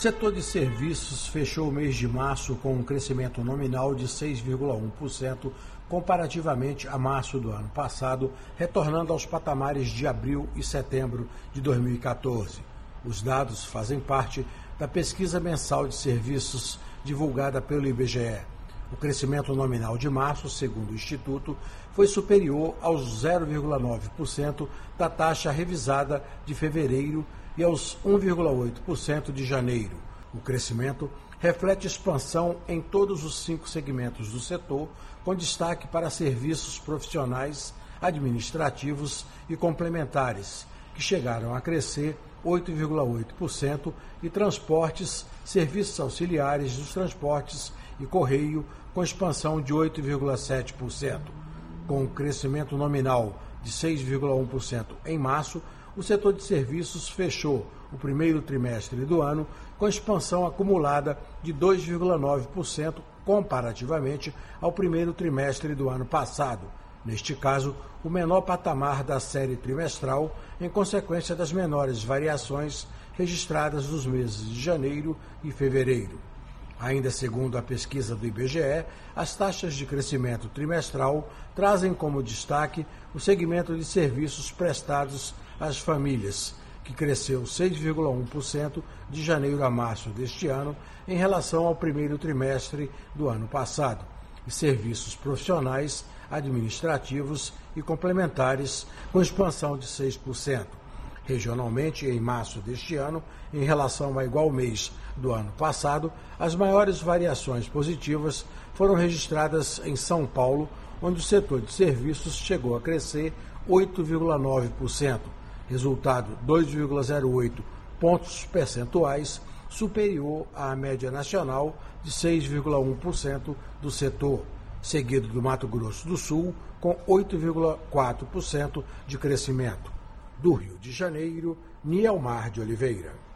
O setor de serviços fechou o mês de março com um crescimento nominal de 6,1% comparativamente a março do ano passado, retornando aos patamares de abril e setembro de 2014. Os dados fazem parte da pesquisa mensal de serviços divulgada pelo IBGE. O crescimento nominal de março, segundo o Instituto, foi superior aos 0,9% da taxa revisada de fevereiro e aos 1,8% de janeiro. O crescimento reflete expansão em todos os 5 segmentos do setor, com destaque para serviços profissionais, administrativos e complementares, que chegaram a crescer 8,8%, e transportes, serviços auxiliares dos transportes e correio, com expansão de 8,7%. Com um crescimento nominal de 6,1% em março, o setor de serviços fechou o primeiro trimestre do ano com expansão acumulada de 2,9% comparativamente ao primeiro trimestre do ano passado. Neste caso, o menor patamar da série trimestral, em consequência das menores variações registradas nos meses de janeiro e fevereiro. Ainda segundo a pesquisa do IBGE, as taxas de crescimento trimestral trazem como destaque o segmento de serviços prestados às famílias, que cresceu 6,1% de janeiro a março deste ano em relação ao primeiro trimestre do ano passado, e serviços profissionais, administrativos e complementares, com expansão de 6%. Regionalmente, em março deste ano, em relação ao igual mês do ano passado, as maiores variações positivas foram registradas em São Paulo, onde o setor de serviços chegou a crescer 8,9%, resultado 2,08 pontos percentuais superior à média nacional de 6,1% do setor, seguido do Mato Grosso do Sul, com 8,4% de crescimento. Do Rio de Janeiro, Nielmar de Oliveira.